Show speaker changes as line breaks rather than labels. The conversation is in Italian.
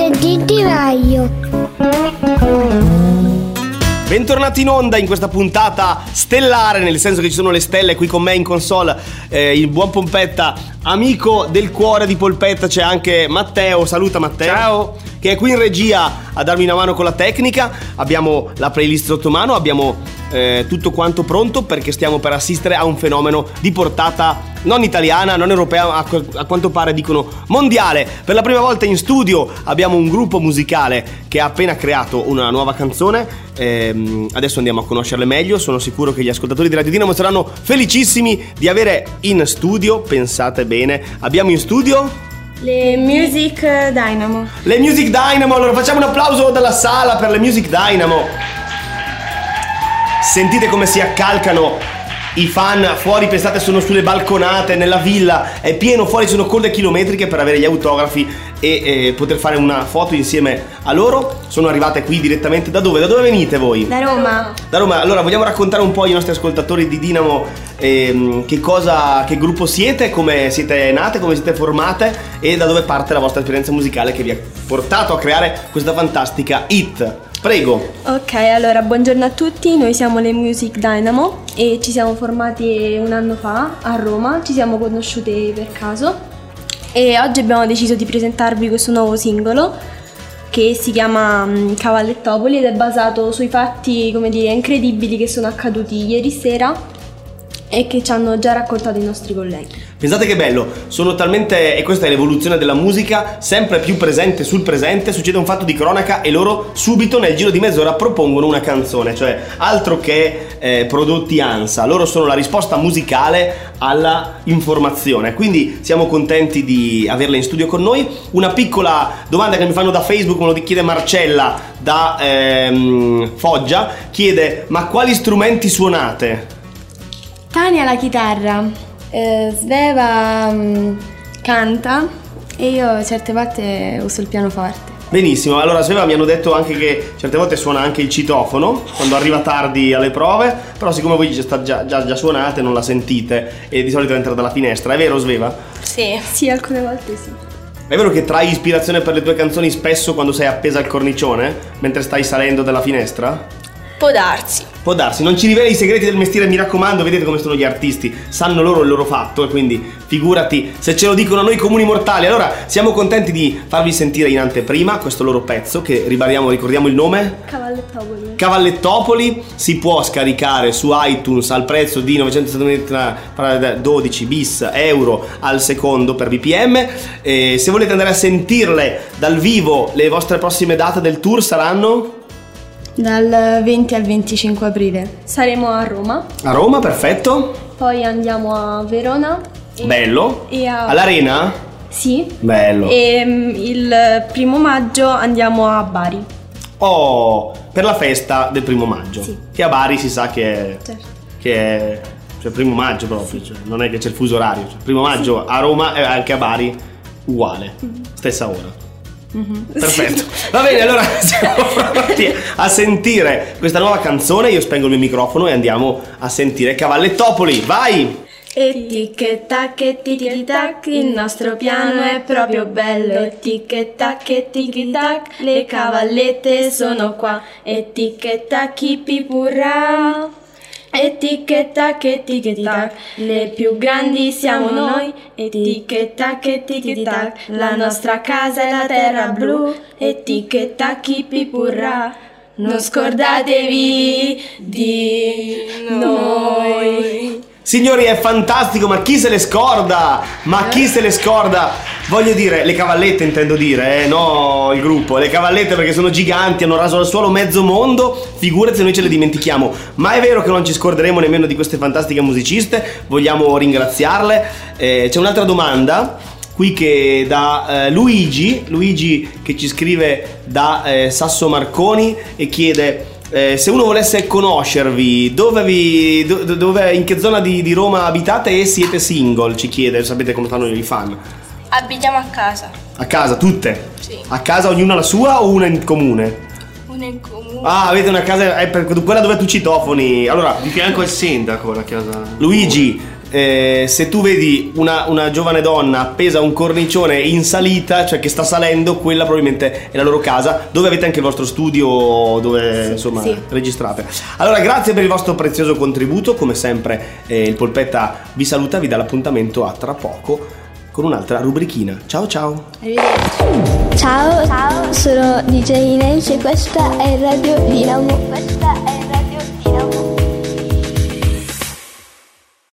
sentite meglio.
Bentornati in onda in questa puntata stellare, nel senso che ci sono le stelle qui con me in console, il buon Pompetta, amico del cuore di Polpetta. C'è anche Matteo, saluta Matteo.
Ciao.
Che è qui in regia a darmi una mano con la tecnica. Abbiamo la playlist sotto mano, abbiamo tutto quanto pronto perché stiamo per assistere a un fenomeno di portata non italiana, non europea, a quanto pare dicono mondiale. Per la prima volta in studio abbiamo un gruppo musicale che ha appena creato una nuova canzone. Adesso andiamo a conoscerle meglio. Sono sicuro che gli ascoltatori di Radio Dinamo saranno felicissimi di avere in studio, pensate bene, abbiamo in studio
le Music Dynamo.
Le Music Dynamo. Allora facciamo un applauso dalla sala per le Music Dynamo. Sentite come si accalcano i fan fuori, pensate sono sulle balconate, nella villa, è pieno fuori, sono code chilometriche per avere gli autografi e poter fare una foto insieme a loro. Sono arrivate qui direttamente da dove? Da dove venite voi?
Da Roma.
Da Roma. Allora vogliamo raccontare un po' ai nostri ascoltatori di Dinamo che gruppo siete, come siete nate, come siete formate e da dove parte la vostra esperienza musicale che vi ha portato a creare questa fantastica hit. Prego.
Ok, allora buongiorno a tutti, noi siamo le Music Dynamo e ci siamo formati un anno fa a Roma, ci siamo conosciute per caso e oggi abbiamo deciso di presentarvi questo nuovo singolo che si chiama Cavallettopoli ed è basato sui fatti, come dire, incredibili che sono accaduti ieri sera e che ci hanno già raccontato i nostri colleghi.
Pensate che bello, sono talmente, e questa è l'evoluzione della musica, sempre più presente sul presente, succede un fatto di cronaca e loro subito nel giro di mezz'ora propongono una canzone, cioè altro che prodotti ANSA, loro sono la risposta musicale alla informazione, quindi siamo contenti di averla in studio con noi. Una piccola domanda che mi fanno da Facebook, me lo chiede Marcella da Foggia, chiede: ma quali strumenti suonate?
Tania la chitarra, Sveva canta e io certe volte uso il pianoforte.
Benissimo, allora Sveva mi hanno detto anche che certe volte suona anche il citofono quando arriva tardi alle prove, però siccome voi già suonate non la sentite e di solito entra dalla finestra, è vero Sveva?
Sì, alcune volte sì.
È vero che trai ispirazione per le tue canzoni spesso quando sei appesa al cornicione mentre stai salendo dalla finestra?
Può darsi, non ci riveli i segreti del mestiere, mi raccomando, vedete come sono gli artisti, sanno loro il loro fatto e quindi figurati se ce lo dicono a noi comuni mortali. Allora siamo contenti di farvi sentire in anteprima questo loro pezzo che ricordiamo il nome? Cavallettopoli, si può scaricare su iTunes al prezzo di 912 bis euro al secondo per BPM. E se volete andare a sentirle dal vivo, le vostre prossime date del tour saranno?
Dal 20 al 25 aprile saremo a Roma.
A Roma, perfetto.
Poi andiamo a Verona.
Bello.
E
all'Arena?
Sì.
Bello.
E il 1° maggio andiamo a Bari.
Oh, per la festa del 1° maggio.
Sì.
Che a Bari si sa che è,
certo,
che è, cioè 1° maggio proprio,
sì,
cioè, non è che c'è il fuso orario, cioè, 1° maggio sì, a Roma e anche a Bari uguale, stessa ora. Perfetto, va bene, allora siamo pronti a sentire questa nuova canzone. Io spengo il mio microfono e andiamo a sentire Cavallettopoli, vai!
E tic e tac e tic tac, il nostro piano è proprio bello. E tic e tac, le cavallette sono qua. E tic e tac, pipurra. E tic e tac, le più grandi siamo noi. E tic e tac, la nostra casa è la terra blu. E tic e tac, pipurra, non scordatevi di noi.
Signori, è fantastico, ma chi se le scorda? Ma chi se le scorda? Voglio dire, le cavallette intendo dire, no il gruppo, le cavallette perché sono giganti, hanno raso al suolo mezzo mondo, figurati se noi ce le dimentichiamo. Ma è vero che non ci scorderemo nemmeno di queste fantastiche musiciste, vogliamo ringraziarle. C'è un'altra domanda qui che da Luigi che ci scrive da Sasso Marconi e chiede: se uno volesse conoscervi, dove in che zona di Roma abitate e siete single, ci chiede, sapete come fanno i fan.
Abitiamo a casa.
A casa, tutte?
Sì.
A casa ognuna la sua o una in comune?
Una in comune.
Ah, avete una casa, per quella dove tu citofoni. Allora,
di fianco al sindaco la casa.
Luigi, se tu vedi una giovane donna appesa a un cornicione in salita, cioè che sta salendo, quella probabilmente è la loro casa, dove avete anche il vostro studio dove registrate. Allora, grazie per il vostro prezioso contributo, come sempre il Polpetta vi saluta, vi dà l'appuntamento a tra poco con un'altra rubrichina. Ciao ciao.
Ciao, sono DJ Ines e questa è Radio Dinamo.